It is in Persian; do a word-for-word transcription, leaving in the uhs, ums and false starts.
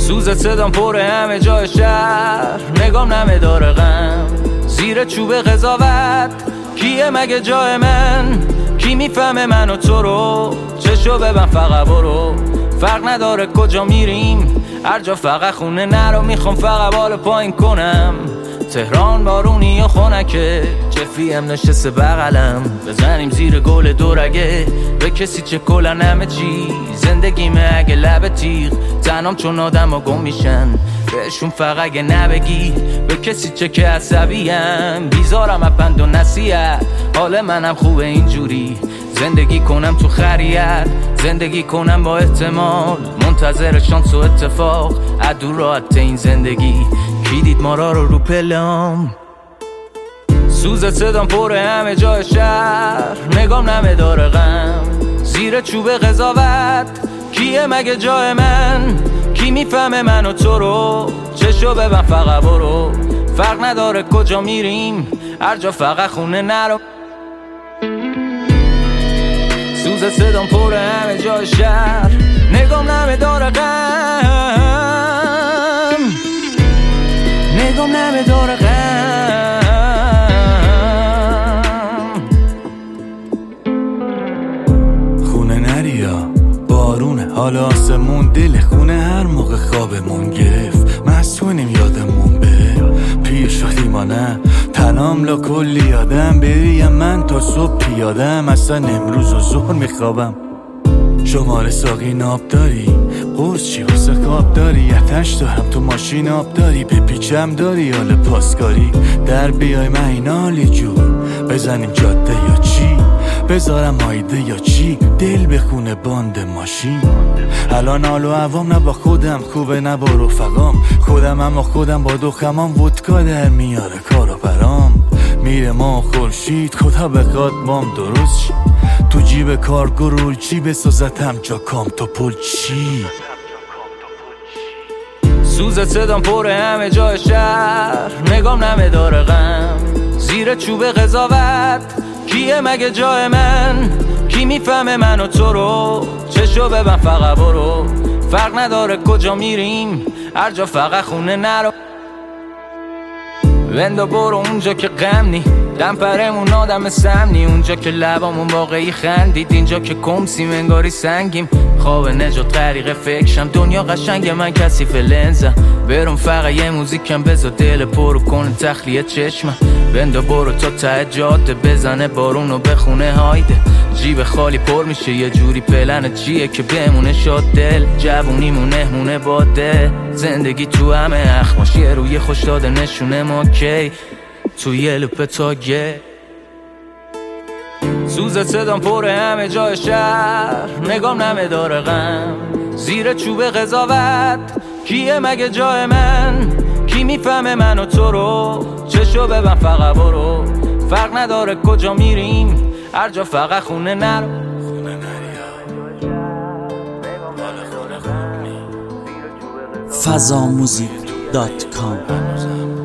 سوز صدام پر همه جای شهر، نگام نمه داره غم زیر چوب قضاوت. کیه مگه جای من؟ کی میفهمه من و تو رو؟ چشو ببن فقط برو، فرق نداره کجا میریم، هر جا فقط خونه نرو. میخوام فقط بال پایین کنم، تهران بارونی یا خونکه، جفیم نشسته بغلم، بزنیم زیر گل دورگه. به کسی چه کلن همه چی، زندگیمه اگه لب تیغ، تنام چون آدم ها گم میشن، بهشون فقط اگه نبگی. به کسی چه که عصبیم، بیزارم اپند و نصیحت، حال منم خوبه اینجوری، زندگی کنم تو خریت، زندگی کنم با احتمال، منتظر شانس و اتفاق، عدو راحت این زندگی. کی دید ما را رو رو پلم؟ سوز صدام پر همه جای شهر، نگام نمه داره غم زیر چوب قضاوت. کیه مگه جای من؟ کی میفهمه من و تو رو؟ چشو ببن فقط برو، فرق نداره کجا میریم، هر جا فقط خونه نرو. سوز صدام پر همه جای شهر، نگام نمه داره غم، نگام نمه داره غم. خونه نریا بارونه، حال آسمون دل خونه، هر موقع خوابمون گرفت مسئولیم یادمون بره. پیر شدیم ما نه تنام لا کلی آدم، بریم من تا صبح پیادم، اصلا امروز و ظهر میخوابم. شماره ساقی ناب داری؟ قرص چی واسه خواب داری؟ اتش دارم تو ماشین آب داری؟ بپیچم داری حال پاسکاری؟ در بیای من این حالی جور، بزنیم جاده یا چی؟ بذارم آیده یا چی؟ دل بخونه باند ماشین. الان حال و عوام نه با خودم خوبه نه با رفقام، خودم اما خودم با دو خمام، ودکا در میاره کارو برام، میره ما خورشید خدا بخواد بام درست شی. تو جیب کارگو رول چی بسازتم جا کام تو پل چی؟ سوز صدام پر همه جای شهر، نگام نمه داره غم زیر چوب قضاوت. کیه مگه جای من؟ کی میفهمه من و تو رو؟ چشو ببن فقط برو، فرق نداره کجا میریم، هر جا فقط خونه نرو. بندو برو اونجا که غم نی، دم پرمون آدم سمنی، اونجا که لبامون واقعی خندید، اینجا که کمسیم انگاری سنگیم. خواب نجات غریق فکرشم، دنیا قشنگ من کثیف لنزم، برون فقط یه موزیکم بذار دل پرو کنه تخلیه چشمم. بندو برو تا ته جاده، بزنه بارونو بخونه هایده، جیب خالی پر میشه یه جوری، پلن چیه که بمونه شاد دل، جوونیمون مهمونه باده، زندگی تو همه اخماش یه روی خوش داده نشونه ما کی تو یه لوپ تاگه. سوز صدام پر همه جای شهر، نگام نمه داره غم زیر چوب قضاوت. کیه مگه جای من؟ کی میفهمه من و تو رو؟ چشو ببن فقط برو، فرق نداره کجا میریم، هر جا فقط خونه نرو. فضاموزیک دات کام